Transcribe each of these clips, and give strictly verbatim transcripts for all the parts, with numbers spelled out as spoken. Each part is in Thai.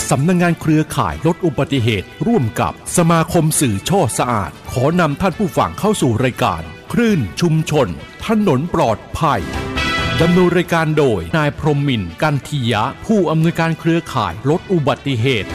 สำนักงานเครือข่ายลดอุบัติเหตุร่วมกับสมาคมสื่อช่อสะอาดขอนำท่านผู้ฟังเข้าสู่รายการคลื่นชุมชนถนนปลอดภัยดำเนินรายการโดยนายพรหมินทร์กันทียะผู้อำนวยการเครือข่ายลดอุบัติเหตุ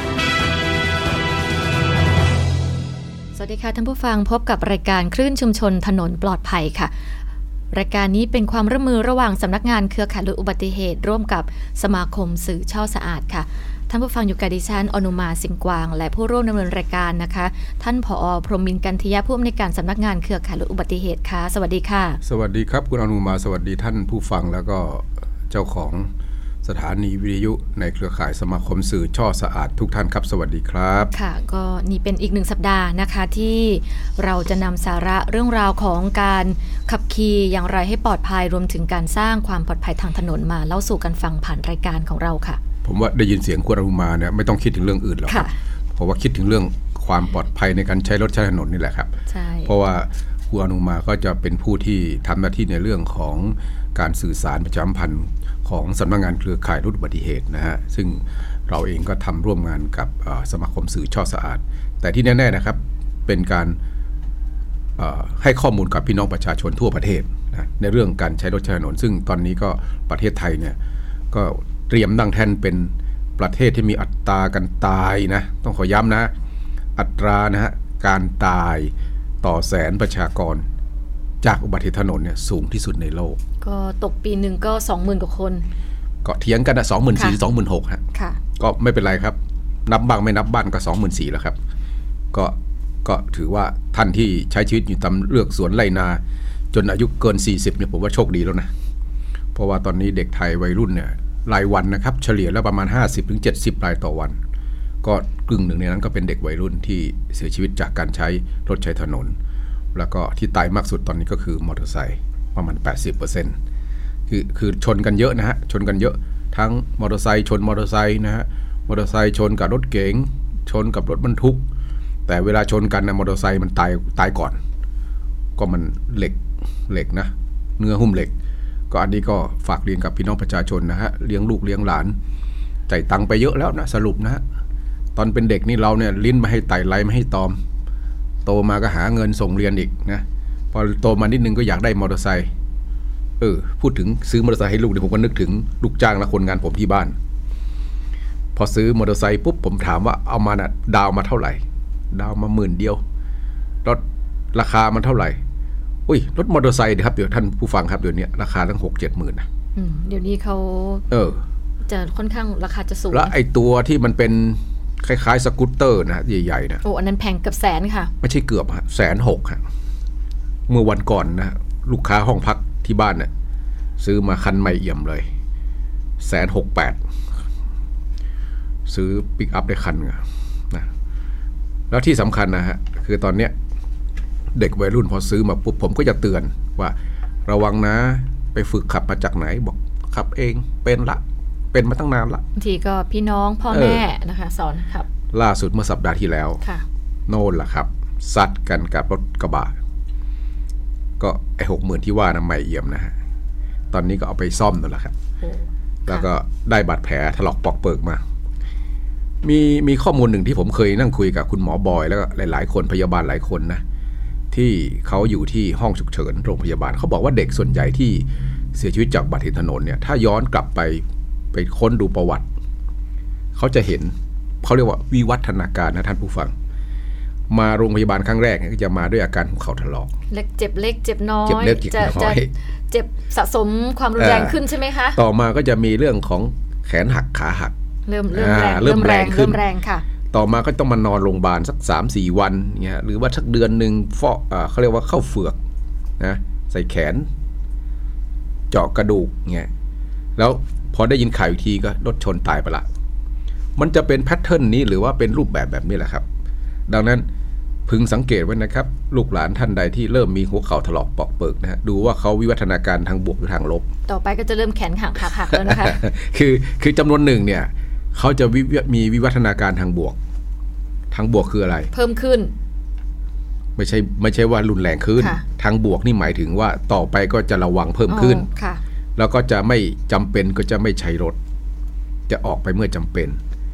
สวัสดีค่ะท่านผู้ฟังพบกับรายการคลื่นชุมชนถนนปลอดภัยค่ะรายการนี้เป็นความร่วมมือระหว่างสำนักงานเครือข่ายลดอุบัติเหตุร่วมกับสมาคมสื่อช่อสะอาดค่ะท่านผู้ฟังอยู่กับดิฉันอนุมาสิงห์กวางและผู้ร่วมดำเนินรายการนะคะท่านผอ.พรหมินทร์กันทียะผู้อำนวยการสำนักงานเครือข่ายลดอุบัติเหตุค่ะสวัสดีค่ะสวัสดีครับคุณอนุมาสวัสดีท่านผู้ฟังแล้วก็เจ้าของสถานีวิทยุในเครือข่ายสมาคมสื่อช่อสะอาดทุกท่านครับสวัสดีครับค่ะก็นี่เป็นอีกหนึ่งสัปดาห์นะคะที่เราจะนำสาระเรื่องราวของการขับขี่อย่างไรให้ปลอดภัยรวมถึงการสร้างความปลอดภัยทางถนนมาเล่าสู่กันฟังผ่านรายการของเราค่ะผมว่าได้ยินเสียงคุณอนุมาเนี่ยไม่ต้องคิดถึงเรื่องอื่นหรอกครับเพราะว่าคิดถึงเรื่องความปลอดภัยในการใช้รถใช้ถนนนี่แหละครับใช่เพราะว่าคุณอนุมาก็จะเป็นผู้ที่ทำหน้าที่ในเรื่องของการสื่อสารประชาสัมพันธ์ของสำนักงานเครือข่ายลดอุบัติเหตุนะฮะซึ่งเราเองก็ทำร่วมงานกับสมาคมสื่อช่อสะอาดแต่ที่แน่ๆนะครับเป็นการให้ข้อมูลกับพี่น้องประชาชนทั่วประเทศนะในเรื่องการใช้รถใช้ถนนซึ่งตอนนี้ก็ประเทศไทยเนี่ยก็เตรียมตั้งแท่นเป็นประเทศที่มีอัตราการตายนะต้องขอย้ำนะอัตรานะฮะการตายต่อแสนประชากรจากอุบัติเหตุถนนเนี่ยสูงที่สุดในโลกก็ตกปีหนึ่งก็ สองหมื่น กว่าคนก็เถียงกันนะ สองหมื่นสี่พัน สองหมื่นหกพัน ฮะก็ไม่เป็นไรครับนับบ้างไม่นับบ้างก็ สองหมื่นสี่พัน แล้วครับก็ก็ถือว่าท่านที่ใช้ชีวิตอยู่ตามเลือกสวนไร่นาจนอายุเกินสี่สิบเนี่ยผมว่าโชคดีแล้วนะเพราะว่าตอนนี้เด็กไทยวัยรุ่นเนี่ยรายวันนะครับเฉลี่ยแล้วประมาณ ห้าสิบถึงเจ็ดสิบ รายต่อวันก็กึ่งหนึ่งในนั้นก็เป็นเด็กวัยรุ่นที่เสียชีวิตจากการใช้รถใช้ถนนแล้วก็ที่ตายมากสุดตอนนี้ก็คือมอเตอร์ไซค์ประมาณ แปดสิบเปอร์เซ็นต์ คือคือชนกันเยอะนะฮะชนกันเยอะทั้งมอเตอร์ไซค์ชนมอเตอร์ไซค์นะฮะมอเตอร์ไซค์ชนกับรถเก๋งชนกับรถบรรทุกแต่เวลาชนกันนะมอเตอร์ไซค์มันตายตายก่อนก็มันเหล็กเหล็กนะเนื้อหุ้มเหล็กก็อันนี้ก็ฝากเรียนกับพี่น้องประชาชนนะฮะเลี้ยงลูกเลี้ยงหลานจ่ายตังค์ไปเยอะแล้วนะสรุปนะฮะตอนเป็นเด็กนี่เราเนี่ยลิ้นไม่ให้ไต่ไล่ไม่ให้ตอมโตมาก็หาเงินส่งเรียนอีกนะพอโตมานิดนึงก็อยากได้มอเตอร์ไซค์เออพูดถึงซื้อมอเตอร์ไซค์ให้ลูกเดี๋ยวผมก็นึกถึงลูกจ้างและคนงานผมที่บ้านพอซื้อมอเตอร์ไซค์ปุ๊บผมถามว่าเอามาน่ะดาวมาเท่าไหร่ดาวมาหมื่นเดียวรถราคามันเท่าไหร่อุ้ยรถมอเตอร์ไซค์ครับเดี๋ยวท่านผู้ฟังครับเดี๋ยวนี้ราคาตั้ง หกเจ็ดหมื่นนะอืมเดี๋ยวนี้เขาเออจะค่อนข้างราคาจะสูงแล้วไอ้ตัวที่มันเป็นคล้ายๆสกูตเตอร์นะใหญ่ๆนะโอ้อันนั้นแพงเกือบแสนค่ะไม่ใช่เกือบฮะแสนหกฮะเมื่อวันก่อนนะลูกค้าห้องพักที่บ้านเนี่ยซื้อมาคันใหม่เอี่ยมเลยแสนหกแปดซื้อปิกอัพได้คันนะแล้วที่สำคัญนะฮะคือตอนเนี้ยเด็กวัยรุ่นพอซื้อมาปุ๊บผมก็จะเตือนว่าระวังนะไปฝึกขับมาจากไหนบอกขับเองเป็นละเป็นมาตั้งนานละบางทีก็พี่น้องพ่อแม่นะคะสอนครับล่าสุดเมื่อสัปดาห์ที่แล้วโน่นล่ะครับซัดกันกับรถกระบะก็ไอ้หกหมื่นที่ว่านะใหม่เอี่ยมนะฮะตอนนี้ก็เอาไปซ่อมนั่นแหละครับแล้วก็ได้บาดแผลถลอกปอกเปิกมามีมีข้อมูลหนึ่งที่ผมเคยนั่งคุยกับคุณหมอบอยแล้วก็หลายๆคนพยาบาลหลายคนนะที่เขาอยู่ที่ห้องฉุกเฉินโรงพยาบาลเขาบอกว่าเด็กส่วนใหญ่ที่เสียชีวิตจากอุบัติเหตุถนนเนี่ยถ้าย้อนกลับไปไปค้นดูประวัติเขาจะเห็นเขาเรียกว่าวิวัฒนาการนะท่านผู้ฟังมาโรงพยาบาลครั้งแรกก็จะมาด้วยอาการหัวเข่าถลอกเล็กเจ็บเล็กเจ็บน้อยเจ็บเล็กเจ็บน้อยเจ็บสะสมความรุนแรงขึ้นใช่ไหมคะต่อมาก็จะมีเรื่องของแขนหักขาหักเริ่มเริ่มแรงเริ่มแรงเริ่มแรงค่ะต่อมาก็ต้องมานอนโรงพยาบาลสัก สามถึงสี่ วันเงี้ยหรือว่าสักเดือนนึงฟอกอ่าเขาเรียกว่าเข้าเฝือกนะใส่แขนเจาะกระดูกเงี้ยแล้วพอได้ยินข่าวอีกทีก็รถชนตายไปละมันจะเป็นแพทเทิร์นนี้หรือว่าเป็นรูปแบบแบบนี้แหละครับดังนั้นพึงสังเกตไว้นะครับลูกหลานท่านใดที่เริ่มมีหัวเข่าถลอกปอกเปิกนะฮะดูว่าเขาวิวัฒนาการทางบวกหรือทางลบต่อไปก็จะเริ่มแขนหักหักหักแล้วนะคะคือคือจำนวนหนึ่งเนี่ยเขาจะมีวิวัฒนาการทางบวกทางบวกคืออะไรเพิ่มขึ้นไม่ใช่ไม่ใช่ว่ารุนแรงขึ้นทางบวกนี่หมายถึงว่าต่อไปก็จะระวังเพิ่มขึ้นแล้วก็จะไม่จำเป็นก็จะไม่ใช้รถจะออกไปเมื่อจำเป็น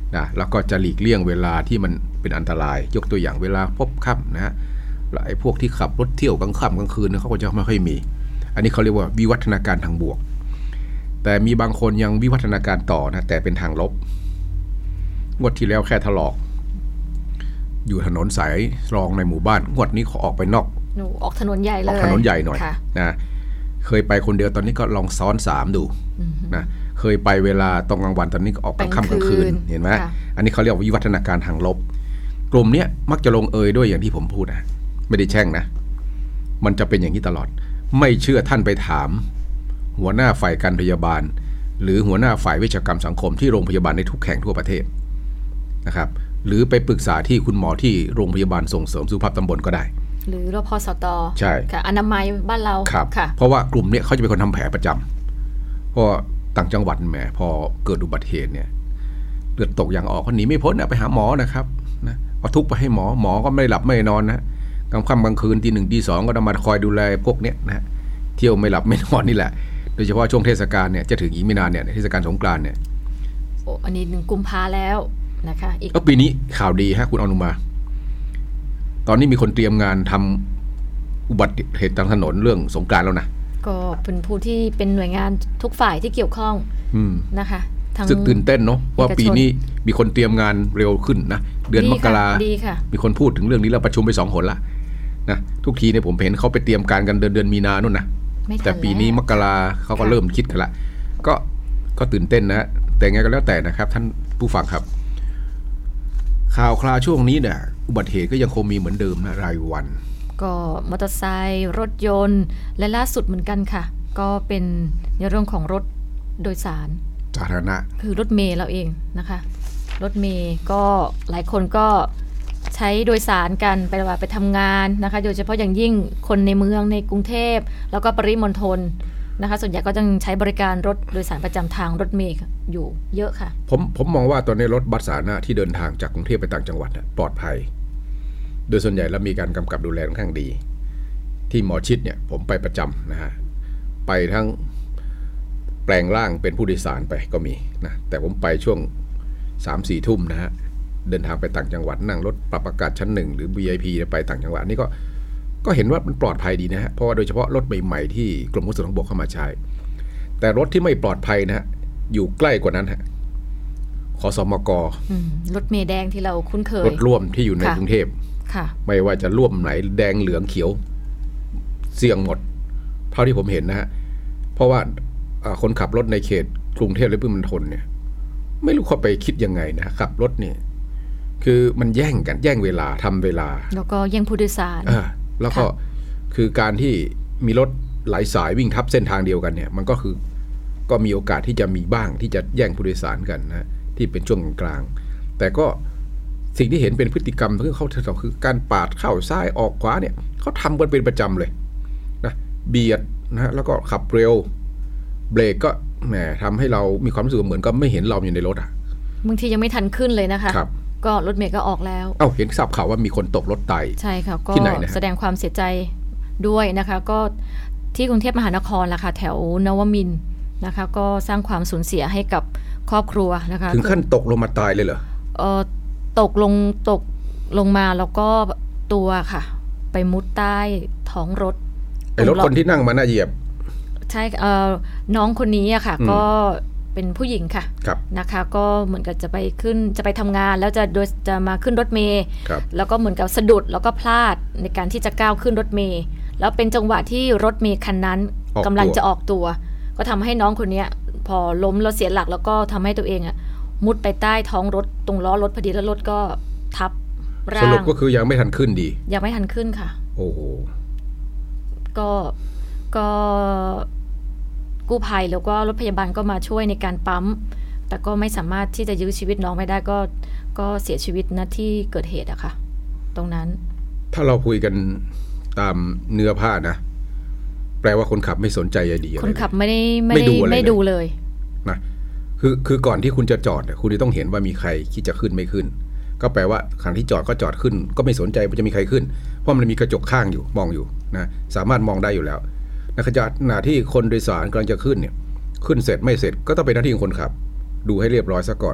นะแล้วก็จะหลีกเลี่ยงเวลาที่มันเป็นอันตรายยกตัวอย่างเวลาพบค่ำนะฮะแล้วไอ้พวกที่ขับรถเที่ยวกลางค่ำกลางคืนเนี่ยเขาก็จะไม่ค่อยมีอันนี้เขาเรียกว่าวิวัฒนาการทางบวกแต่มีบางคนยังวิวัฒนาการต่อนะแต่เป็นทางลบงวดที่แล้วแค่ถลอกอยู่ถนนสายรองในหมู่บ้านงวดนี้เขาออกไปนอกหนูออกถนนใหญ่เลยออกถนนใหญ่หน่อยนะเคยไปคนเดียวตอนนี้ก็ลองซ้อนสามดูนะเคยไปเวลาตรงกลางวันตอนนี้ก็ออกกลางค่ำกลางคืนเห็นไหมอันนี้เขาเรียกว่าวิวัฒนาการทางลบกลุ่มนี้มักจะลงเอยด้วยอย่างที่ผมพูดนะไม่ได้แช่งนะมันจะเป็นอย่างนี้ตลอดไม่เชื่อท่านไปถามหัวหน้าฝ่ายการพยาบาลหรือหัวหน้าฝ่ายเวชกรรมสังคมที่โรงพยาบาลในทุกแห่งทั่วประเทศนะครับหรือไปปรึกษาที่คุณหมอที่โรงพยาบาลส่งเสริมสุขภาพตำบลก็ได้หรือรพสตใช่ค่ะอนามัยบ้านเราครับเพราะว่ากลุ่มนี้เขาจะเป็นคนทำแผลประจำเพราะต่างจังหวัดแหมพอเกิดอุบัติเหตุเนี่ยเลือดตกอย่างออกก็หนีไม่พ้นนะไปหาหมอนะครับนะเอาทุกไปให้หมอหมอก็ไม่หลับไม่นอนนะกลางค่ำกลางคืนตีหนึ่งตีสองก็ต้องมาคอยดูแลพวกเนี้ยนะเที่ยวไม่หลับไม่นอนนี่แหละโดยเฉพาะช่วงเทศกาลเนี่ยจะถึงอีกไม่นานเนี่ยเทศกาลสงกรานต์เนี่ยโอ้อันนี้หนึ่งกุมภาแล้วนะคะอีกปีนี้ข่าวดีฮะคุณอนุมาตอนนี้มีคนเตรียมงานทำอุบัติเหตุทางถนนเรื่องสงกรานต์แล้วนะก็เป็นผู้ที่เป็นหน่วยงานทุกฝ่ายที่เกี่ยวข้องนะคะสึกตื่นเต้นเนาะว่าปีนี้มีคนเตรียมงานเร็วขึ้นนะเดือนมกรามีคนพูดถึงเรื่องนี้แล้วประชุมไปสองหนละนะทุกทีเนี่ยผมเห็นเขาไปเตรียมการกันเดือนเดือนมีนาโน่นนะแต่ปีนี้มกราเขาก็เริ่มคิดกันละก็ก็ตื่นเต้นนะแต่ไงก็แล้วแต่นะครับท่านผู้ฟังครับข่าวคราวช่วงนี้เนี่ยอุบัติเหตุก็ยังคงมีเหมือนเดิมนะรายวันก็มอเตอร์ไซค์รถยนต์และล่าสุดเหมือนกันค่ะก็เป็นในเรื่องของรถโดยสารสาธารณะคือรถเมล์เราเองนะคะรถเมล์ก็หลายคนก็ใช้โดยสารกันไปว่าไปทำงานนะคะโดยเฉพาะอย่างยิ่งคนในเมืองในกรุงเทพแล้วก็ปริมณฑลนะคะส่วนใหญ่ก็ยังใช้บริการรถโดยสารประจำทางรถเมล์อยู่เยอะค่ะผมผมมองว่าตอนนี้รถบัสสาธารณะที่เดินทางจากกรุงเทพไปต่างจังหวัดปลอดภัยโดยส่วนใหญ่แล้วมีการกำกับดูแลค่อนข้างดีที่หมอชิดเนี่ยผมไปประจำนะฮะไปทั้งแปลงร่างเป็นผู้โดยสารไปก็มีนะแต่ผมไปช่วง สามสี่ ทุ่มนะฮะเดินทางไปต่างจังหวัดนั่งรถปรับอากาศชั้นหนึ่งหรือ วี ไอ พี ไปต่างจังหวัดนี่ก็ก็เห็นว่ามันปลอดภัยดีนะฮะเพราะว่าโดยเฉพาะรถใหม่ๆที่กรมขนส่งทางบกเข้ามาใช้แต่รถที่ไม่ปลอดภัยนะฮะอยู่ใกล้กว่านั้นฮะขสมก. รถเมล์แดงที่เราคุ้นเคยรถร่วมที่อยู่ในกรุงเทพไม่ว่าจะร่วมไหนแดงเหลืองเขียวเสี่ยงหมดเท่าที่ผมเห็นนะฮะเพราะว่าคนขับรถในเขตกรุงเทพและปริมณฑลเนี่ยไม่รู้เขาไปคิดยังไงนะขับรถเนี่ยคือมันแย่งกันแย่งเวลาทำเวลาแล้วก็แย่งผู้โดยสารแล้วก็คือการที่มีรถหลายสายวิ่งทับเส้นทางเดียวกันเนี่ยมันก็คือก็มีโอกาสที่จะมีบ้างที่จะแย่งผู้โดยสารกันนะที่เป็นช่วงกลางแต่ก็สิ่งที่เห็นเป็นพฤติกรรมที่เขาคือการปาดเข้าซ้ายออกขวาเนี่ยเขาทำกันเป็นประจำเลยนะเบียดนะฮะแล้วก็ขับเร็วเบรกก็แหมทำให้เรามีความรู้สึกเหมือนกับไม่เห็นเราอยู่ในรถอ่ะบางทียังไม่ทันขึ้นเลยนะคะก็รถเมล์ก็ออกแล้วเอ้าเห็นทราบข่าวว่ามีคนตกรถตายใช่ค่ะก็แสดงความเสียใจด้วยนะคะก็ที่กรุงเทพมหานครล่ะค่ะแถวนวมินทร์นะคะก็สร้างความสูญเสียให้กับครอบครัวนะคะถึงขั้นตกลงมาตายเลยเหรอเออตกลงตกลงมาแล้วก็ตัวค่ะไปมุดใต้ท้องรถไอ้รถคนที่นั่งมาน่าเหยียบใช่เอ่อน้องคนนี้อะค่ะก็เป็นผู้หญิงค่ะนะคะก็เหมือนกับจะไปขึ้นจะไปทำงานแล้วจะโดยจะมาขึ้นรถเมล์แล้วก็เหมือนกับสะดุดแล้วก็พลาดในการที่จะก้าวขึ้นรถเมล์แล้วเป็นจังหวะที่รถเมล์คันนั้นกำลังจะออกตัวก็ทำให้น้องคนนี้พอล้มแล้วเสียหลักแล้วก็ทำให้ตัวเองอะมุดไปใต้ท้องรถตรงล้อรถพอดีแล้วรถก็ทับร่างสรุปก็คือยังไม่ทันขึ้นดียังไม่ทันขึ้นค่ะโอ้โหก็ก็กู้ภัยแล้วก็รถพยาบาลก็มาช่วยในการปั๊มแต่ก็ไม่สามารถที่จะยื้อชีวิตน้องไม่ได้ก็ก็เสียชีวิตณที่เกิดเหตุอะค่ะตรงนั้นถ้าเราคุยกันตามเนื้อผ้านะแปลว่าคนขับไม่สนใจใยดีอะไรคนขับไม่ได้ไม่ได้ไม่ดูเลยนะคือคือก่อนที่คุณจะจอดคุณจะต้องเห็นว่ามีใครคิดจะขึ้นไม่ขึ้นก็แปลว่าคันที่จอดก็จอดขึ้นก็ไม่สนใจว่าจะมีใครขึ้นเพราะมันมีกระจกข้างอยู่มองอยู่นะสามารถมองได้อยู่แล้วในขณะที่คนโดยสารกำลังจะขึ้นเนี่ยขึ้นเสร็จไม่เสร็จก็ต้องเป็นหน้าที่ของคนขับดูให้เรียบร้อยซะก่อน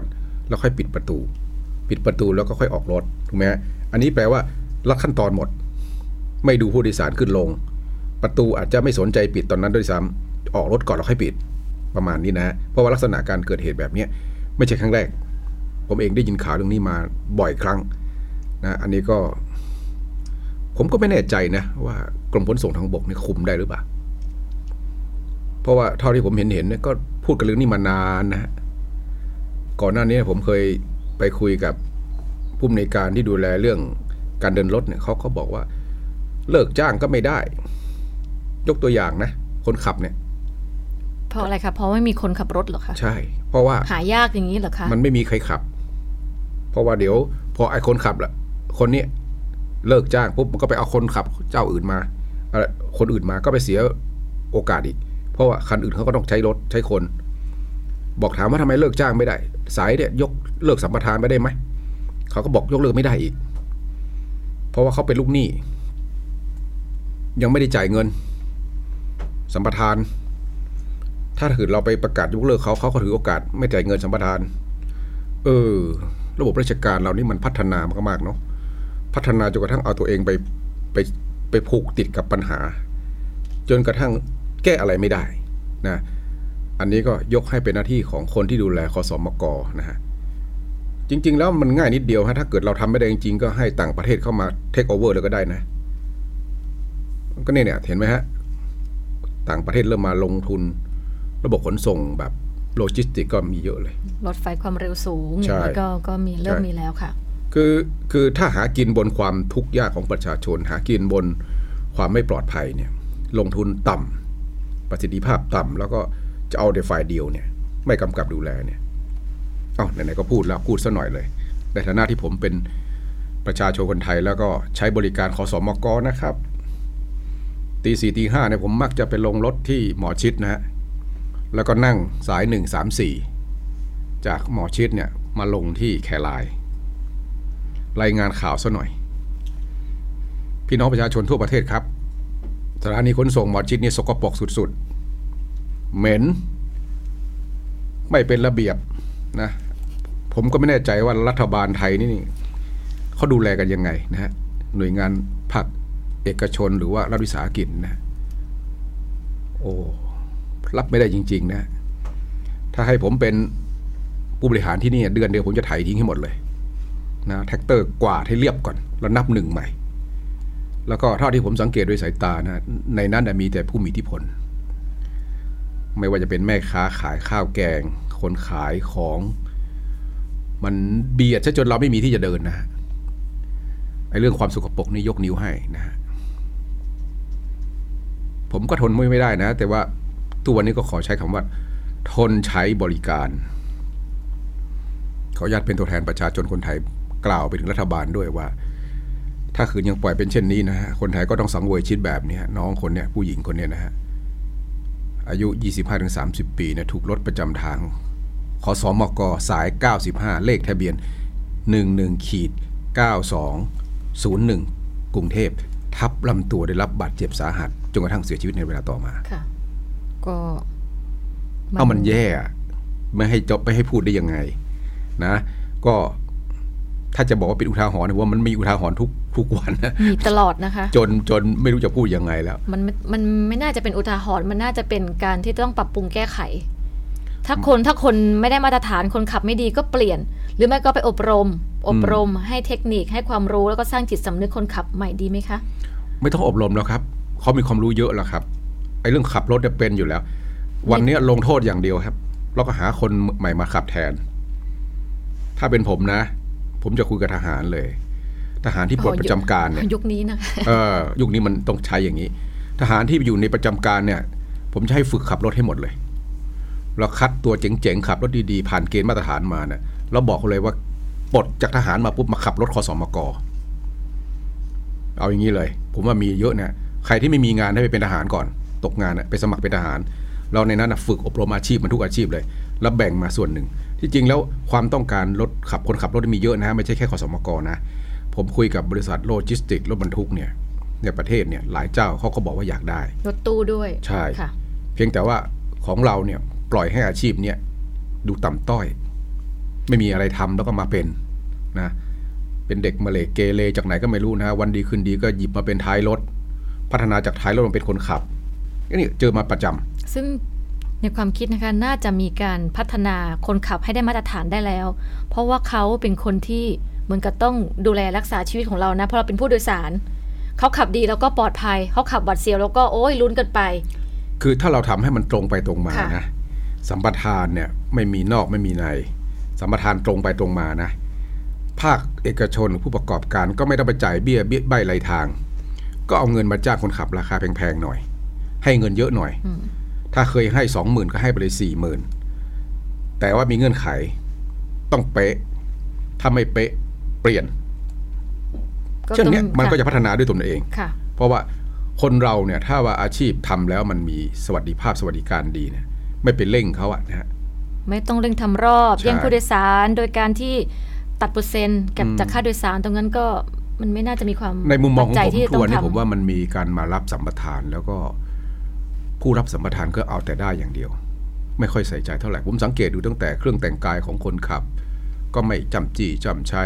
แล้วค่อยปิดประตูปิดประตูแล้วก็ค่อยออกรถถูกไหมอันนี้แปลว่าลัดขั้นตอนหมดไม่ดูผู้โดยสารขึ้นลงประตูอาจจะไม่สนใจปิดตอนนั้นด้วยซ้ำออกรถก่อนแล้วค่อยปิดประมาณนี้นะเพราะว่าลักษณะการเกิดเหตุแบบนี้ไม่ใช่ครั้งแรกผมเองได้ยินข่าวเรื่องนี้มาบ่อยครั้งนะอันนี้ก็ผมก็ไม่แน่ใจนะว่ากรมขนส่งทางบกนี่คุมได้หรือเปล่าเพราะว่าเท่าที่ผมเห็นเห็นเนี่ยก็พูดกันเรื่องนี้มานานนะก่อนหน้านี้ผมเคยไปคุยกับผู้อำนวยการที่ดูแลเรื่องการเดินรถเนี่ยเขาเขาบอกว่าเลิกจ้างก็ไม่ได้ยกตัวอย่างนะคนขับเนี่ยเพราะอะไรคะเพราะไม่มีคนขับรถเหรอคะใช่เพราะว่าหายากอย่างนี้เหรอคะมันไม่มีใครขับเพราะว่าเดี๋ยวพอไอ้คนขับละคนนี้เลิกจ้างปุ๊บมันก็ไปเอาคนขับเจ้าอื่นมาอะไรคนอื่นมาก็ไปเสียโอกาสอีกเพราะว่าคันอื่นเขาก็ต้องใช้รถใช้คนบอกถามว่าทำไมเลิกจ้างไม่ได้สายเนี่ยยกเลิกสัมปทานไม่ได้ไหมเขาก็บอกยกเลิกไม่ได้อีกเพราะว่าเขาเป็นลูกหนี้ยังไม่ได้จ่ายเงินสัมปทานถ้าถือเราไปประกาศยกเลิกเขาเขาก็ถือโอกาสไม่จ่ายเงินสัมปทานเออระบบราชการเรานี่มันพัฒนามากๆเนาะพัฒนาจนกระทั่งเอาตัวเองไปไปไปผูกติดกับปัญหาจนกระทั่งแก้อะไรไม่ได้นะอันนี้ก็ยกให้เป็นหน้าที่ของคนที่ดูแลคสมกนะฮะจริงๆแล้วมันง่ายนิดเดียวฮะถ้าเกิดเราทำไม่ได้จริงๆก็ให้ต่างประเทศเข้ามาเทคโอเวอร์เลยก็ได้นะก็เนี่ยเนี่ยเห็นไหมฮะต่างประเทศเริ่มมาลงทุนระบบขนส่งแบบโลจิสติกก็มีเยอะเลยรถไฟความเร็วสูงอย่างนี้ก็ก็มีเริ่มมีแล้วค่ะคือคือถ้าหากินบนความทุกข์ยากของประชาชนหากินบนความไม่ปลอดภัยเนี่ยลงทุนต่ำประสิทธิภาพต่ำแล้วก็จะเอาแต่ฝ่ายเดียวเนี่ยไม่กำกับดูแลเนี่ยเอ้าไหนๆก็พูดแล้วพูดซะหน่อยเลยในฐานะที่ผมเป็นประชาชนคนไทยแล้วก็ใช้บริการคสมกนะครับตีสี่ตีห้าเนี่ยผมมักจะไปลงรถที่หมอชิดนะฮะแล้วก็นั่งสายหนึ่งสามสี่จากหมอชิดเนี่ยมาลงที่แครายรายงานข่าวซะหน่อยพี่น้องประชาชนทั่วประเทศครับสถานีขนส่งหมอชิดนี่สกปรกสุดๆเหม็นไม่เป็นระเบียบนะผมก็ไม่แน่ใจว่ารัฐบาลไทยนี่เขาดูแลกันยังไงนะฮะหน่วยงานภาคเอกชนหรือว่ารัฐวิสาหกิจนะโอ้รับไม่ได้จริงๆนะถ้าให้ผมเป็นผู้บริหารที่นี่เดือนเดียวผมจะไถทิ้งให้หมดเลยนะแท็กเตอร์กวาดให้เรียบก่อนแล้วนับหนึ่งใหม่แล้วก็เท่าที่ผมสังเกตด้วยสายตานะในนั้นมีแต่ผู้มีอิทธิพลไม่ว่าจะเป็นแม่ค้าขายข้าวแกงคนขายของมันเบียดซะจนเราไม่มีที่จะเดินนะไอ้เรื่องความสกปรกนี่ยกนิ้วให้นะฮะผมก็ทนไม่ได้นะแต่ว่าตัววันนี้ก็ขอใช้คำว่าทนใช้บริการขออนุญาตเป็นตัวแทนประชาชนคนไทยกล่าวไปถึงรัฐบาลด้วยว่าถ้าคืนยังปล่อยเป็นเช่นนี้นะฮะคนไทยก็ต้องสังเวยชีวิตแบบนี้น้องคนเนี้ยผู้หญิงคนเนี้ยนะฮะอายุ ยี่สิบห้าถึงสามสิบ ปีเนี่ยถูกรถประจำทางคสมกสายเก้าสิบห้าเลขทะเบียน หนึ่งหนึ่ง เก้าสอง ศูนย์หนึ่ง กรุงเทพทับลำตัวได้รับบาดเจ็บสาหัสจนกระทั่งเสียชีวิตในเวลาต่อมาค่ะก็เอามันแย่ไม่ให้จบไม่ให้พูดได้ยังไงนะก็ถ้าจะบอกว่าเป็นอุทาหรณ์ว่ามันมีอุทาหรณ์ทุกทุกวันนะมีตลอดนะคะจนจนไม่รู้จะพูดยังไงแล้วมันมันไม่น่าจะเป็นอุทาหรณ์มันน่าจะเป็นการที่ต้องปรับปรุงแก้ไขถ้าคนถ้าคนไม่ได้มาตรฐานคนขับไม่ดีก็เปลี่ยนหรือไม่ก็ไปอบรมอบรมให้เทคนิคให้ความรู้แล้วก็สร้างจิตสำนึกคนขับใหม่ดีไหมคะไม่ต้องอบรมแล้วครับเขามีความรู้เยอะแล้วครับไอ้เรื่องขับรถจะเป็นอยู่แล้ววันนี้ลงโทษอย่างเดียวครับแล้วก็หาคนใหม่มาขับแทนถ้าเป็นผมนะผมจะคุยกับทหารเลยทหารที่ปลดประจำการเนี่ยยุคนี้นะเออยุคนี้มันต้องใช้อย่างนี้ทหารที่อยู่ในประจำการเนี่ยผมจะให้ฝึกขับรถให้หมดเลยเราคัดตัวเจ๋งๆขับรถดีๆผ่านเกณฑ์มาตรฐานมาเนี่ยเราบอกเลยว่าปลดจากทหารมาปุ๊บมาขับรถคสมกเอาอย่างนี้เลยผมว่ามีเยอะเนี่ยใครที่ไม่มีงานให้ไปเป็นทหารก่อนตกงานไปสมัครเป็นทหารเราในนั้นฝึกอบรมอาชีพมันทุกอาชีพเลยแล้วแบ่งมาส่วนหนึ่งที่จริงแล้วความต้องการรถขับคนขับรถมีเยอะนะไม่ใช่แค่คสมกนะผมคุยกับบริษัทโลจิสติกรถบรรทุกเนี่ยในประเทศเนี่ยหลายเจ้าเขาก็บอกว่าอยากได้รถตู้ด้วยใช่เพียงแต่ว่าของเราเนี่ยปล่อยให้อาชีพเนี่ยดูต่ำต้อยไม่มีอะไรทำแล้วก็มาเป็นนะเป็นเด็กมะเลเกเรจากไหนก็ไม่รู้นะวันดีคืนดีก็หยิบมาเป็นท้ายรถพัฒนาจากท้ายรถมาเป็นคนขับนี่เจอมาประจำซึ่งในความคิดนะคะน่าจะมีการพัฒนาคนขับให้ได้มาตรฐานได้แล้วเพราะว่าเขาเป็นคนที่เหมือนกับต้องดูแลรักษาชีวิตของเรานะเพราะเราเป็นผู้โดยสารเขาขับดีแล้วก็ปลอดภัยเขาขับหวาดเสียวแล้วก็โอ้ยลุ้นกันไปคือถ้าเราทำให้มันตรงไปตรงมานะสัมปทานเนี่ยไม่มีนอกไม่มีในสัมปทานตรงไปตรงมานะภาคเอกชนผู้ประกอบการก็ไม่ต้องไปจ่ายเบี้ยเบี้ยใบไรทางก็เอาเงินมาจ้างคนขับราคาแพงๆหน่อยให้เงินเยอะหน่อยถ้าเคยให้สองหมื่นก็ให้ไปเลยสี่หมื่นแต่ว่ามีเงื่อนไขต้องเป๊ะถ้าไม่เป๊ะเปลี่ยนเช่นนี้มันก็จะพัฒนาด้วยตนเองเพราะว่าคนเราเนี่ยถ้าว่าอาชีพทำแล้วมันมีสวัสดิภาพสวัสดิการดีเนี่ยไม่ไปเร่งเขาอะนะฮะไม่ต้องเร่งทำรอบแย่งผู้โดยสารโดยการที่ตัดเปอร์เซ็นต์เก็บจากค่าโดยสารตรงนั้นก็มันไม่น่าจะมีความในมุมมองของผมทัวร์นี่ผมว่ามันมีการมารับสัมปทานแล้วก็ผู้รับสัมปทานก็เอาแต่ได้อย่างเดียวไม่ค่อยใส่ใจเท่าไหร่ผมสังเกตดูตั้งแต่เครื่องแต่งกายของคนขับก็ไม่จำจี้จำใช้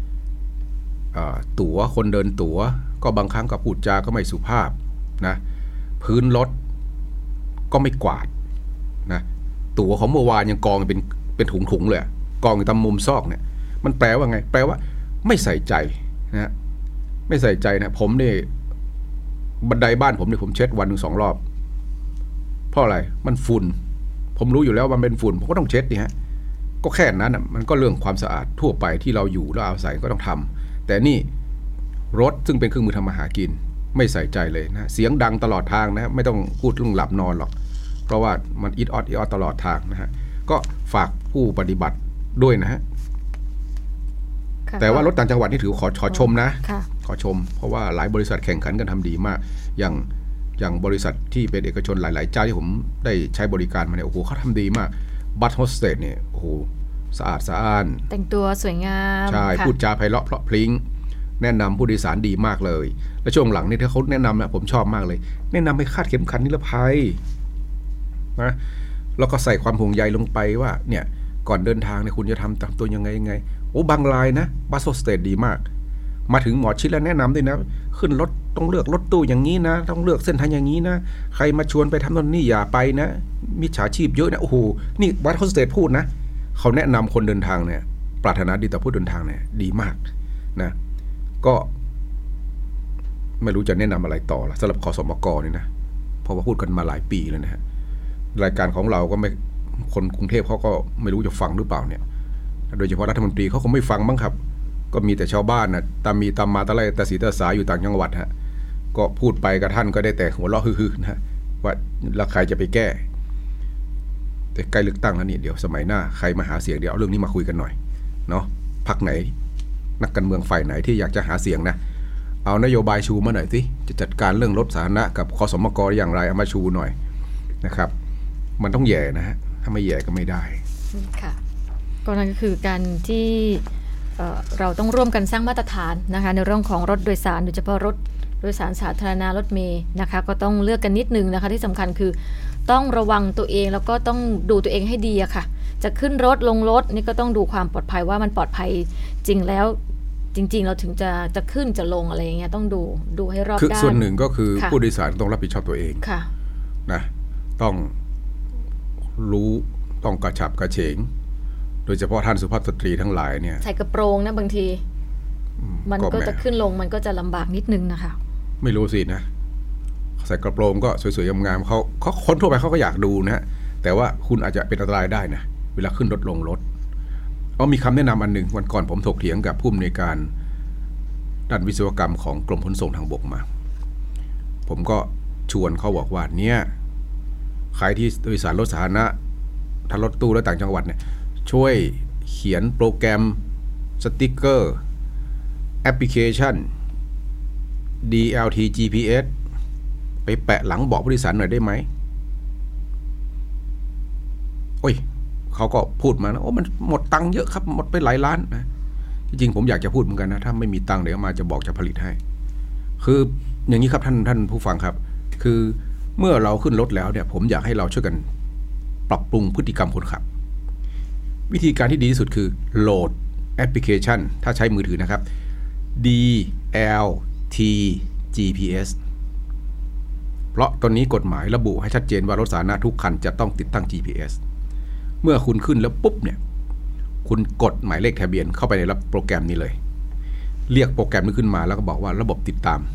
ตั๋วคนเดินตั๋วก็บางครั้งกับพูดจาก็ไม่สุภาพนะพื้นรถก็ไม่กวาดนะตั๋วของเมื่อวานยังกองเป็นเป็นถุงๆเลยกองอยู่ตามมุมซอกเนี่ยมันแปลว่าไงแปลว่าไม่ใส่ใจนะไม่ใส่ใจนะผมนี่บันไดบ้านผมนี่ผมเช็ดวันหนึ่งสองรอบเพราะอะไรมันฝุ่นผมรู้อยู่แล้วมันเป็นฝุ่นผมก็ต้องเช็ดนี่ฮะก็แค่นั้นอ่ะมันก็เรื่องความสะอาดทั่วไปที่เราอยู่แล้วอาศัยก็ต้องทำแต่นี่รถซึ่งเป็นเครื่องมือทำมาหากินไม่ใส่ใจเลยนะเสียงดังตลอดทางนะไม่ต้องพูดเรื่องหลับนอนหรอกเพราะว่ามันอิดออดอิดออดตลอดทางนะฮะก็ฝากผู้ปฏิบัติด้วยนะฮะแต่ว่ารถต่างจังหวัดนี่ถือขอขอชมนะขอชมเพราะว่าหลายบริษัทแข่งขันกันทำดีมากอย่างอย่างบริษัทที่เป็นเอกชนหลายๆเจ้าที่ผมได้ใช้บริการมาเนี่ยโอ้โหเขาทำดีมากบัสโฮสเตสเนี่ยโอ้โหสะอาดสะอ้านแต่งตัวสวยงามใช่พูดจาไพเราะเพราะพริ้งแนะนำผู้โดยสารดีมากเลยและช่วงหลังนี่ที่เขาแนะนำนะผมชอบมากเลยแนะนำให้คาดเข็มขัดนิรภัยนะแล้วก็ใส่ความห่วงใยลงไปว่าเนี่ยก่อนเดินทางเนี่ยคุณจะทำตามตัวยังไงยังไงโอ้บางรายนะบัสโฮสเตสดีมากมาถึงหมอชิดแล้วแนะนำด้วยนะขึ้นรถต้องเลือกรถตู้อย่างนี้นะต้องเลือกเส้นทางอย่างนี้นะใครมาชวนไปทำนั่นนี่อย่าไปนะมิจฉาชีพเยอะนะโอ้โหนี่บัสโฮสเตสพูดนะเขาแนะนำคนเดินทางเนี่ยปรารถนาดีต่อผู้เดินทางเนี่ยดีมากนะก็ไม่รู้จะแนะนำอะไรต่อละสำหรับคสมกนี่นะเพราะว่าพูดกันมาหลายปีแล้วนะฮะรายการของเราก็ไม่คนกรุงเทพเขาก็ไม่รู้จะฟังหรือเปล่าเนี่ยโดยเฉพาะรัฐมนตรีเขาคงไม่ฟังมั้งครับก็มีแต่ชาวบ้านนะตามมีตามมาตะไลตาสีตาสาอยู่ต่างจังหวัดฮะก็พูดไปกับท่านก็ได้แต่หัวเราะฮือๆนะว่าแล้วใครจะไปแก้แต่ใกล้เลือกตั้งแล้วนี่เดี๋ยวสมัยหน้าใครมาหาเสียงเดี๋ยวเอาเรื่องนี้มาคุยกันหน่อยเนาะพรรคไหนนักการเมืองฝ่ายไหนที่อยากจะหาเสียงนะเอานโยบายชูมาหน่อยสิจะจัดการเรื่องรถสาธารณะกับคสมกอย่างไรเอามาชูหน่อยนะครับมันต้องแย่นะฮะถ้าไม่แย่ก็ไม่ได้ค่ะก็นั่นก็คือการที่เอ่อเราต้องร่วมกันสร้างมาตรฐานนะคะในเรื่องของรถโดยสารโดยเฉพาะรถโดยสารสาธารณะรถเมล์นะคะก็ต้องเลือกกันนิดนึงนะคะที่สำคัญคือต้องระวังตัวเองแล้วก็ต้องดูตัวเองให้ดีอะค่ะจะขึ้นรถลงรถนี่ก็ต้องดูความปลอดภัยว่ามันปลอดภัยจริงแล้วจริงๆเราถึงจะจะขึ้นจะลงอะไรอย่างเงี้ยต้องดูดูให้รอบด้านคือส่วนหนึ่งก็คือผู้โดยสารต้องรับผิดชอบตัวเองนะต้องรู้ต้องกระฉับกระเฉงโดยเฉพาะท่านสุภาพสตรีทั้งหลายเนี่ยใส่กระโปรงนะบางทีมันก็จะขึ้นลงมันก็จะลำบากนิดนึงนะคะไม่รู้สินะใส่กระโปรงก็สวยๆงามๆเขาเขาคนทั่วไปเขาก็อยากดูนะฮะแต่ว่าคุณอาจจะเป็นอันตรายได้นะเวลาขึ้นรถลงรถเอามีคำแนะนำอันหนึ่งวันก่อนผมถกเถียงกับผู้อำนวยการด้านวิศวกรรมของกรมขนส่งทางบกมาผมก็ชวนเขาบอกว่าเนี่ยใครที่โดยสารรถสาธารณะถ้ารถตู้และต่างจังหวัดเนี่ยช่วยเขียนโปรแกรมสติ๊กเกอร์แอปพลิเคชัน ดี แอล ที จี พี เอส ไปแปะหลังเบาะผู้โดยสารหน่อยได้ไหมโอ้ยเขาก็พูดมานะโอ้มันหมดตังค์เยอะครับหมดไปหลายล้านนะจริงๆผมอยากจะพูดเหมือนกันนะถ้าไม่มีตังค์เดี๋ยวมาจะบอกจะผลิตให้คืออย่างนี้ครับท่านท่านผู้ฟังครับคือเมื่อเราขึ้นรถแล้วเนี่ยผมอยากให้เราช่วยกันปรับปรุงพฤติกรรมคนขับวิธีการที่ดีที่สุดคือโหลดแอปพลิเคชันถ้าใช้มือถือนะครับ ดี แอล ที จี พี เอส เพราะตอนนี้กฎหมายระบุให้ชัดเจนว่ารถสาธารณะทุกคันจะต้องติดตั้ง จี พี เอส เมื่อคุณขึ้นแล้วปุ๊บเนี่ยคุณกดหมายเลขทะเบียนเข้าไปในรับโปรแกรมนี้เลยเรียกโปรแกรมนี้ขึ้นมาแล้วก็บอกว่าระบบติดตาม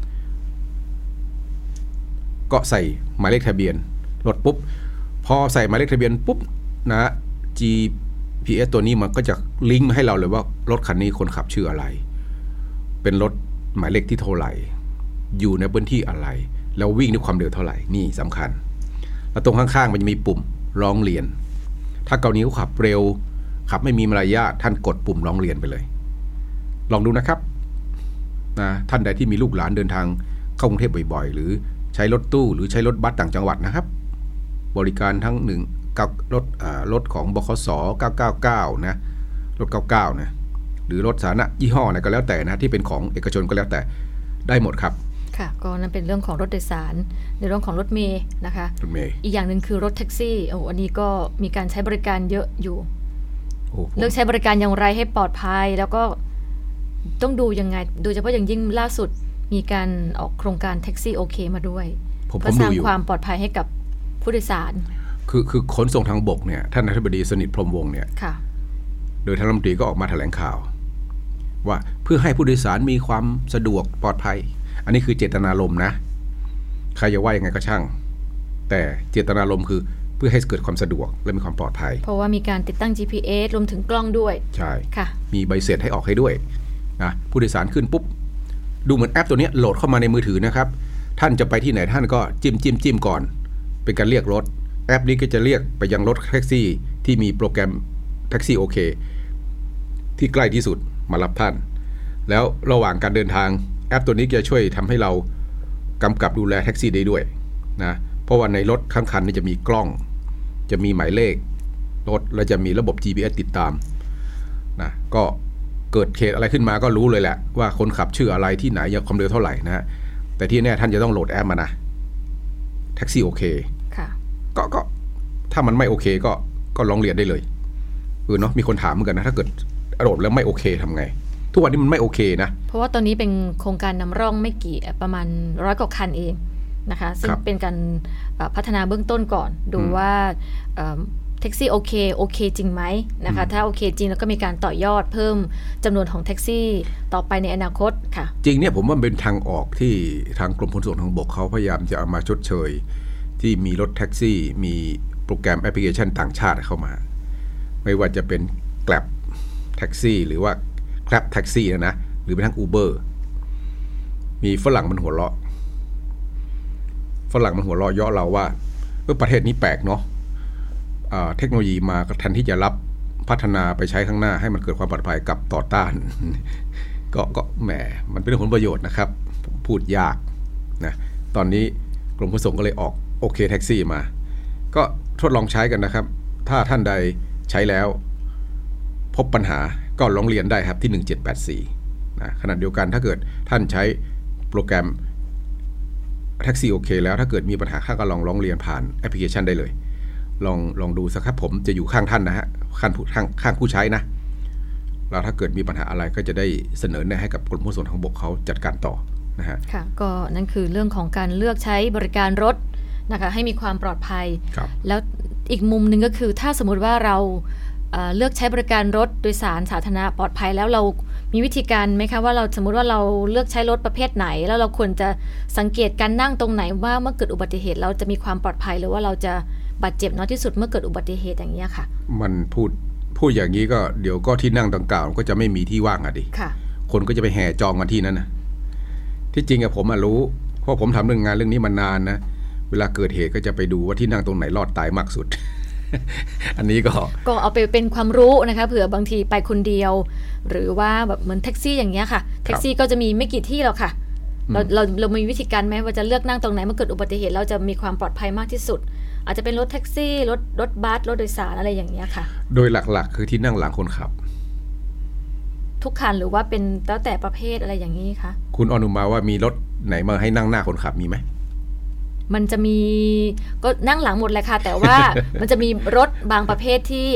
ก็ใส่หมายเลขทะเบียนรถปุ๊บพอใส่หมายเลขทะเบียนปุ๊บนะ จี พี เอส ตัวนี้มันก็จะลิงก์ให้เราเลยว่ารถคันนี้คนขับชื่ออะไรเป็นรถหมายเลขที่เท่าไหร่อยู่ในพื้นที่อะไรแล้ววิ่งด้วยความเร็วเท่าไหร่นี่สำคัญแล้วตรงข้างๆมันจะมีปุ่มร้องเรียนถ้ากรณีเขาขับเร็วขับไม่มีมารยาทท่านกดปุ่มร้องเรียนไปเลยลองดูนะครับนะท่านใดที่มีลูกหลานเดินทางเข้ากรุงเทพบ่อยๆหรือใช้รถตู้หรือใช้รถบัสต่างจังหวัดนะครับบริการทั้งหนึ่งกับรถรถของบขสเก้าเก้าเก้านะรถเก้าเก้านะหรือรถสาธารณะยี่ห้อไหนก็แล้วแต่นะที่เป็นของเอกชนก็แล้วแต่ได้หมดครับค่ะก็นั่นเป็นเรื่องของรถโดยสารในเรื่องของรถเมล์นะคะรถเมล์อีกอย่างหนึ่งคือรถแท็กซี่โอ้อันนี้ก็มีการใช้บริการเยอะอยู่เลือกใช้บริการอย่างไรให้ปลอดภัยแล้วก็ต้องดูยังไงโดยเฉพาะอย่างยิ่งล่าสุดมีการออกโครงการแท็กซี่โอเคมาด้วยเพื่อสร้างความปลอดภัยให้กับผู้โดยสารคือคือขนส่งทางบกเนี่ยท่านอธิบดีสนิทพรหมวงศ์เนี่ยโดยท่านรัฐมนตรีก็ออกมาแถลงข่าวว่าเพื่อให้ผู้โดยสารมีความสะดวกปลอดภัยอันนี้คือเจตนารมณ์นะใครจะว่ายังไงก็ช่างแต่เจตนารมณ์คือเพื่อให้เกิดความสะดวกและมีความปลอดภัยเพราะว่ามีการติดตั้ง จี พี เอส รวมถึงกล้องด้วยใช่ค่ะมีใบเสร็จให้ออกให้ด้วยนะผู้โดยสารขึ้นปุ๊บดูเหมือนแอปตัวนี้โหลดเข้ามาในมือถือนะครับท่านจะไปที่ไหนท่านก็จิ้มจิ้มจิ้มก่อนเป็นการเรียกรถแอปนี้ก็จะเรียกไปยังรถแท็กซี่ที่มีโปรแกรมแท็กซี่โอเคที่ใกล้ที่สุดมารับท่านแล้วระหว่างการเดินทางแอปตัวนี้จะช่วยทำให้เรากำกับดูแลแท็กซี่ได้ด้วยนะเพราะว่าในรถทั้งคันนี่จะมีกล้องจะมีหมายเลขรถและจะมีระบบ จี พี เอส ติดตามนะก็เกิดเหตุอะไรขึ้นมาก็รู้เลยแหละว่าคนขับชื่ออะไรที่ไหนยังความเร็วเท่าไหร่นะแต่ที่แน่ท่านจะต้องโหลดแอปมานะแท็กซี่โอเคค่ะก็ก็ถ้ามันไม่โอเคก็ก็ร้องเรียนได้เลยเออเนาะมีคนถามเหมือนกันนะถ้าเกิดโหลดแล้วไม่โอเคทำไงทุกวันนี้มันไม่โอเคนะเพราะว่าตอนนี้เป็นโครงการนำร่องไม่กี่ประมาณร้อยกว่าคันเองนะคะซึ่งเป็นการพัฒนาเบื้องต้นก่อนดูว่าแท็กซี่โอเคโอเคจริงไหมนะคะถ้าโอเคจริงแล้วก็มีการต่อยอดเพิ่มจำนวนของแท็กซี่ต่อไปในอนาคตค่ะจริงเนี่ยผมว่าเป็นทางออกที่ทางกรมขนส่งทางบกเขาพยายามจะเอามาชดเชยที่มีรถแท็กซี่มีโปรแกรมแอปพลิเคชันต่างชาติเข้ามาไม่ว่าจะเป็น Grab แท็กซี่หรือว่า Grab แท็กซี่นะนะหรือเป็นทั้ง Uber มีฝรั่งมันหัวเราะฝรั่งมันหัวเราะเยาะเราว่าเออประเทศนี้แปลกเนาะเทคโนโลยีมาแทนที่จะรับพัฒนาไปใช้ข้างหน้าให้มันเกิดความปลอดภัยกับต่อต้าน ก็ก็แหมมันเป็นผลประโยชน์นะครับพูดยากนะตอนนี้กรมขนส่งก็เลยออกโอเคแท็กซี่มาก็ทดลองใช้กันนะครับถ้าท่านใดใช้แล้วพบปัญหาก็ร้องเรียนได้ครับที่หนึ่งเจ็ดแปดสี่นะขณะเดียวกันถ้าเกิดท่านใช้โปรแกรมแท็กซี่โอเคแล้วถ้าเกิดมีปัญหาข้าก็ลองร้องเรียนผ่านแอปพลิเคชันได้เลยลองลองดูสักครับผมจะอยู่ข้างท่านนะฮะข้างผู้ข้างข้างผู้ใช้นะแล้วถ้าเกิดมีปัญหาอะไรก็จะได้เสนอแนะให้กับกรมขนส่งทางบกเขาจัดการต่อนะฮะค่ะก็นั่นคือเรื่องของการเลือกใช้บริการรถนะคะให้มีความปลอดภัยแล้วอีกมุมนึงก็คือถ้าสมมติว่าเราเลือกใช้บริการรถโดยสารสาธารณะปลอดภัยแล้วเรามีวิธีการไหมคะว่าเราสมมติว่าเราเลือกใช้รถประเภทไหนแล้วเราควรจะสังเกตการนั่งตรงไหนว่าเมื่อเกิดอุบัติเหตุเราจะมีความปลอดภัยหรือว่าเราจะบาดเจ็บน้อยที่สุดเมื่อเกิดอุบัติเหตุอย่างนี้ค่ะมันพูดพูดอย่างนี้ก็เดี๋ยวก็ที่นั่งดังกล่าวก็จะไม่มีที่ว่างอ่ะดิคนก็จะไปแห่จองกันที่นั้นนะที่จริงอะผมอะรู้เพราะผมทำเรื่องงานเรื่องนี้มานานนะเวลาเกิดเหตุก็จะไปดูว่าที่นั่งตรงไหนรอดตายมากสุด อันนี้ก็ก็เอาไปเป็นความรู้นะคะเผื่อบางทีไปคนเดียวหรือว่าแบบเหมือนแท็กซี่อย่างเงี้ยค่ะแท็กซี่ก็จะมีไม่กี่ที่หรอกค่ะเราเราเรามีวิธีการไหมว่าจะเลือกนั่งตรงไหนเมื่อเกิดอุบัติเหตุเราจะมีความปลอดภัยมากที่สุดอาจจะเป็นรถแท็กซี่รถรถบัสรถโดยสารอะไรอย่างเงี้ยค่ะโดยหลักๆคือที่นั่งหลังคนขับทุกคันหรือว่าเป็นแล้วแต่ประเภทอะไรอย่างนี้คะคุณอนุมาว่ามีรถไหนมาให้นั่งหน้าคนขับมีไหมมันจะมีก็นั่งหลังหมดเลยค่ะแต่ว่า มันจะมีรถบางประเภทที่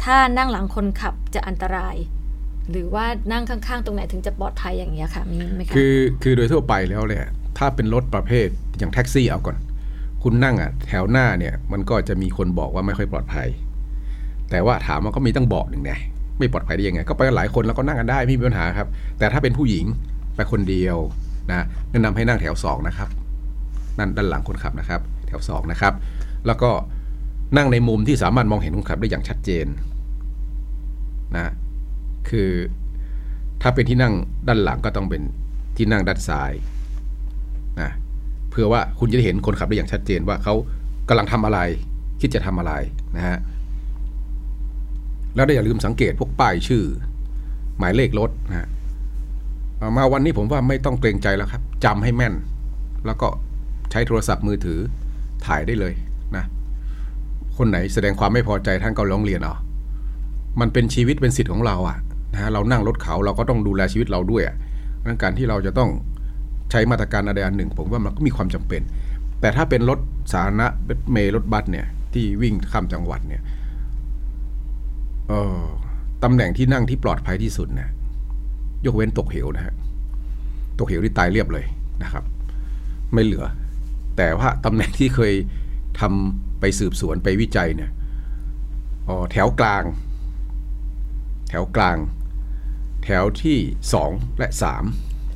ถ้านั่งหลังคนขับจะอันตรายหรือว่านั่งข้างๆตรงไหนถึงจะปลอดภัยอย่างเงี้ยค่ะมีไหมคะคือคือโดยทั่วไปแล้วเนี่ยถ้าเป็นรถประเภทอย่างแท็กซี่เอาก่อนคุณนั่งอ่ะแถวหน้าเนี่ยมันก็จะมีคนบอกว่าไม่ค่อยปลอดภัยแต่ว่าถามว่าก็มีตั้งเบาะหนึ่งไงไม่ปลอดภัยได้ยังไงก็ไปกันหลายคนแล้วก็นั่งกันได้ไม่มีปัญหาครับแต่ถ้าเป็นผู้หญิงไปคนเดียวนะแนะนำให้นั่งแถวสองนะครับนั่นด้านหลังคนขับนะครับแถวสองนะครับแล้วก็นั่งในมุมที่สามารถมองเห็นคนขับได้อย่างชัดเจนนะคือถ้าเป็นที่นั่งด้านหลังก็ต้องเป็นที่นั่งด้านซ้ายนะเพื่อว่าคุณจะได้เห็นคนขับได้อย่างชัดเจนว่าเขากำลังทำอะไรคิดจะทำอะไรนะฮะแล้วได้อย่าลืมสังเกตพวกป้ายชื่อหมายเลขรถนะมาวันนี้ผมว่าไม่ต้องเกรงใจแล้วครับจำให้แม่นแล้วก็ใช้โทรศัพท์มือถือถ่ายได้เลยนะคนไหนแสดงความไม่พอใจท่านก็ร้องเรียนเอามันเป็นชีวิตเป็นสิทธิ์ของเราอะนะฮะเรานั่งรถเขาเราก็ต้องดูแลชีวิตเราด้วยอะดังการที่เราจะต้องใช้มาตรการใดอันหนึ่งผมว่ามันก็มีความจำเป็นแต่ถ้าเป็นรถสาธารณะรถเมล์รถบัสเนี่ยที่วิ่งข้ามจังหวัดเนี่ยเออตำแหน่งที่นั่งที่ปลอดภัยที่สุดนะยกเว้นตกเหวนะฮะตกเหวที่ตายเรียบเลยนะครับไม่เหลือแต่ว่าตำแหน่งที่เคยทำไปสืบสวนไปวิจัยเนี่ยอ๋อแถวกลางแถวกลางแถวที่สองและสาม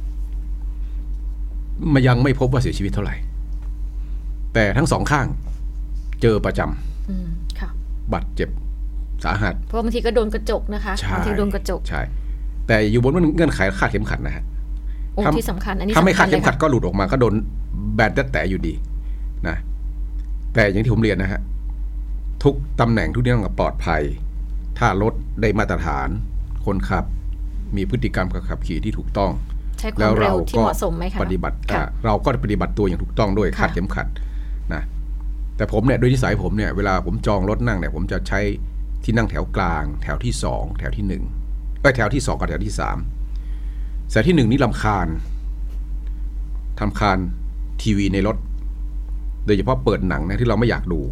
มันยังไม่พบว่าเสียชีวิตเท่าไหร่แต่ทั้งสองข้างเจอประจำบาดเจ็บสาหัสเพราะบางทีก็โดนกระจกนะคะบางทีโดนกระจกใช่แต่อยู่บนเงื่อนไขคาดเข็มขัดนะฮะที่สำคัญอันนี้ถ้าไม่คาดเข็มขัดก็หลุดออกมาก็โดนแบนแต่อยู่ดีนะแต่อย่างที่ผมเรียนนะฮะทุกตำแหน่งทุกที่นั่งปลอดภัยถ้ารถได้มาตรฐานคนขับมีพฤติกรรมการขับขี่ที่ถูกต้องแล้วเราก็ปฏิบัติเราก็ปฏิบัติตัวอย่างถูกต้องด้วยคาดเข็มขัดนะแต่ผมเนี่ยโดยนิสัยผมเนี่ยเวลาผมจองรถนั่งเนี่ยผมจะใช้ที่นั่งแถวกลางแถวที่สองแถวที่หนึ่งเอ้ยแถวที่สองกับแถวที่สามแถวที่หนึ่งนี่รำคาญทำคาญทีวีในรถโดยเฉพาะเปิดหนังนะที่เราไม่อยากดู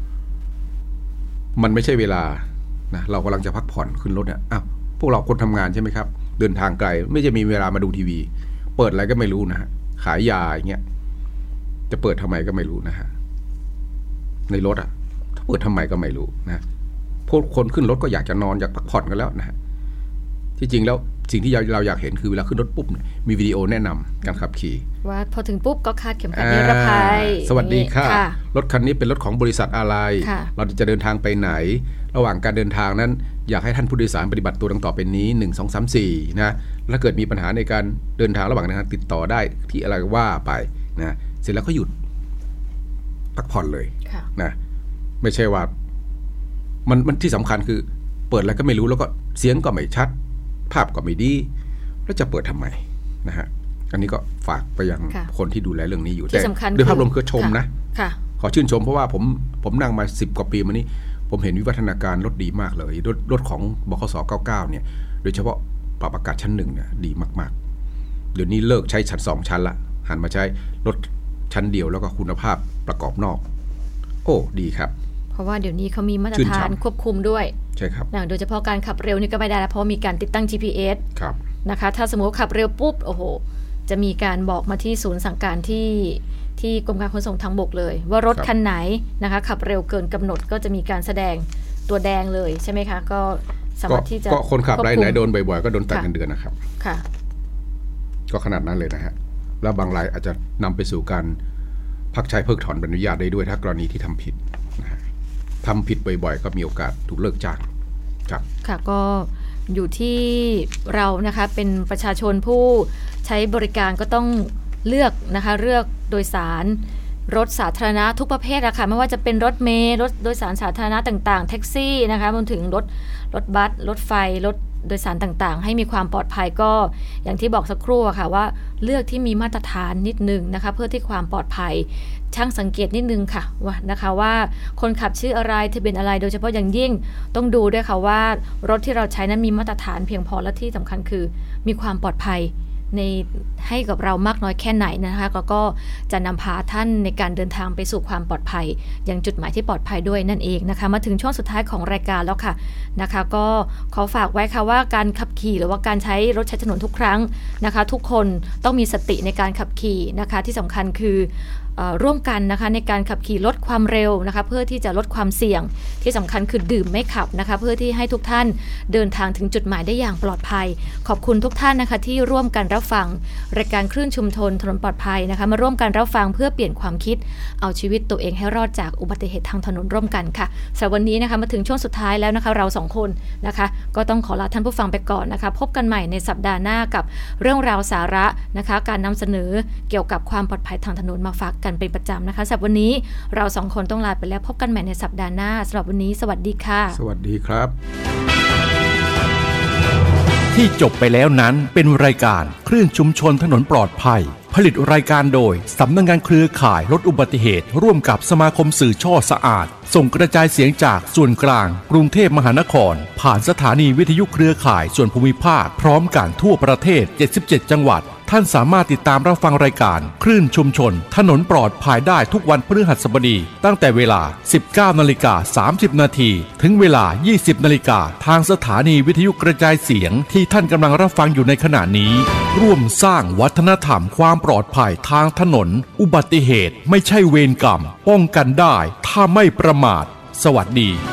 มันไม่ใช่เวลานะเรากำลังจะพักผ่อนขึ้นรถเนี่ยอ้าวพวกเราคนทำงานใช่ไหมครับเดินทางไกลไม่จะมีเวลามาดูทีวีเปิดอะไรก็ไม่รู้นะฮะขายยาอย่างเงี้ยจะเปิดทำไมก็ไม่รู้นะฮะในรถอ่ะเปิดทำไมก็ไม่รู้นะพวกคนขึ้นรถก็อยากจะนอนอยากพักผ่อนกันแล้วนะฮะที่จริงแล้วสิ่งที่เราอยากเห็นคือเวลาขึ้นรถปุ๊บมีวิดีโอแนะนำการขับขี่ว่าพอถึงปุ๊บก็คาดเข็มขัดนิรภัยสวัสดีค่ะรถคันนี้เป็นรถของบริษัทอะไรเราจะเดินทางไปไหนระหว่างการเดินทางนั้นอยากให้ท่านผู้โดยสารปฏิบัติตัวดังต่อไปนี้หนึ่ง สอง สาม สี่นะถ้าเกิดมีปัญหาในการเดินทางระหว่างทางติดต่อได้ที่อะไรว่าไปนะเสร็จแล้วก็หยุดพักผ่อนเลยนะไม่ใช่ว่ามันมันที่สำคัญคือเปิดแล้วก็ไม่รู้แล้วก็เสียงก็ไม่ชัดภาพก็ไม่ดีแล้วจะเปิดทำไมนะฮะอันนี้ก็ฝากไปยังคนที่ดูแลเรื่องนี้อยู่แต่โดยภาพรวมคือชมนะขอชื่นชมเพราะว่าผมผมนั่งมาสิบกว่าปีมานี้ผมเห็นวิวัฒนาการรถดีมากเลยรถรถของบขสเก้าสิบเก้าเนี่ยโดยเฉพาะปรับอากาศชั้นหนึ่งเนี่ยดีมากๆเดี๋ยวนี้เลิกใช้ชั้นสองชั้นละหันมาใช้รถชั้นเดียวแล้วก็คุณภาพประกอบนอกโอ้ดีครับเพราะว่าเดี๋ยวนี้เขามีมาตรฐานควบคุมด้วยใช่ครับโดยเฉพาะการขับเร็วนี่ก็ไม่ได้แล้วเพราะมีการติดตั้ง จี พี เอสครับนะคะถ้าสมมติขับเร็วปุ๊บโอ้โหจะมีการบอกมาที่ศูนย์สั่งการที่ที่กรมการขนส่งทางบกเลยว่ารถคันไหนนะคะขับเร็วเกินกำหนดก็จะมีการแสดงตัวแดงเลยใช่ไหมคะก็สามารถที่จะก็คนขับรายไหนโดนบ่อยๆก็โดนตัดเงินเดือนนะครับค่ะก็ขนาดนั้นเลยนะฮะแล้วบางรายอาจจะนำไปสู่การพักใช้เพิกถอนใบอนุญาตได้ด้วยถ้ากรณีที่ทำผิดนะฮะทำผิดบ่อยๆก็มีโอกาสถูกเลิกจ้างครับค่ะก็อยู่ที่เรานะคะเป็นประชาชนผู้ใช้บริการก็ต้องเลือกนะคะเลือกโดยสารรถสาธารณะทุกประเภทอะค่ะไม่ว่าจะเป็นรถเมล์รถโดยสารสาธารณะต่างๆแท็กซี่นะคะรวมถึงรถรถบัสรถไฟรถโดยสารต่างๆให้มีความปลอดภัยก็อย่างที่บอกสักครู่อะค่ะว่าเลือกที่มีมาตรฐานนิดนึงนะคะเพื่อที่ความปลอดภัยช่างสังเกตนิดนึงค่ะว่านะคะว่าคนขับชื่ออะไรทะเบียนอะไรโดยเฉพาะอย่างยิ่งต้องดูด้วยค่ะว่ารถที่เราใช้นั้นมีมาตรฐานเพียงพอและที่สำคัญคือมีความปลอดภัยในให้กับเรามากน้อยแค่ไหนนะคะก็ก็จะนำพาท่านในการเดินทางไปสู่ความปลอดภัยยังจุดหมายที่ปลอดภัยด้วยนั่นเองนะคะมาถึงช่วงสุดท้ายของรายการแล้วค่ะนะคะก็ขอฝากไว้ค่ะว่าการขับขี่หรือว่าการใช้รถใช้ถนนทุกครั้งนะคะทุกคนต้องมีสติในการขับขี่นะคะที่สำคัญคือร่วมกันนะคะในการขับขี่ลดความเร็วนะคะเพื่อที่จะลดความเสี่ยงที่สำคัญคือดื่มไม่ขับนะคะเพื่อที่ให้ทุกท่านเดินทางถึงจุดหมายได้อย่างปลอดภัยขอบคุณทุกท่านนะคะที่ร่วมกันรับฟังรายการคลื่นชุมชนถนนปลอดภัยนะคะมาร่วมกันรับฟังเพื่อเปลี่ยนความคิดเอาชีวิตตัวเองให้รอดจากอุบัติเหตุทางถนนร่วมกันค่ะสำหรับวันนี้นะคะมาถึงช่วงสุดท้ายแล้วนะคะเราสองคนนะคะก็ต้องขอลาท่านผู้ฟังไปก่อนนะคะพบกันใหม่ในสัปดาห์หน้ากับเรื่องราวสาระนะคะการนำเสนอเกี่ยวกับความปลอดภัยทางถนนมาฝากกันเป็นประจำนะคะสำหรับวันนี้เราสองคนต้องลาไปแล้วพบกันใหม่ในสัปดาห์หน้าสำหรับวันนี้สวัสดีค่ะสวัสดีครับที่จบไปแล้วนั้นเป็นรายการคลื่นชุมชนถนนปลอดภัยผลิตรายการโดยสำนักงานเครือข่ายลดอุบัติเหตุร่วมกับสมาคมสื่อช่อสะอาดส่งกระจายเสียงจากส่วนกลางกรุงเทพมหานครผ่านสถานีวิทยุเครือข่ายส่วนภูมิภาคพร้อมกันทั่วประเทศเจ็ดสิบเจ็ดจังหวัดท่านสามารถติดตามรับฟังรายการคลื่นชุมชนถนนปลอดภัยได้ทุกวันพฤหัสบดีตั้งแต่เวลา สิบเก้านาฬิกาสามสิบนาทีถึงเวลา ยี่สิบนาฬิกาทางสถานีวิทยุกระจายเสียงที่ท่านกำลังรับฟังอยู่ในขณะนี้ร่วมสร้างวัฒนธรรมความปลอดภัยทางถนนอุบัติเหตุไม่ใช่เวรกรรมป้องกันได้ถ้าไม่ประมาทสวัสดี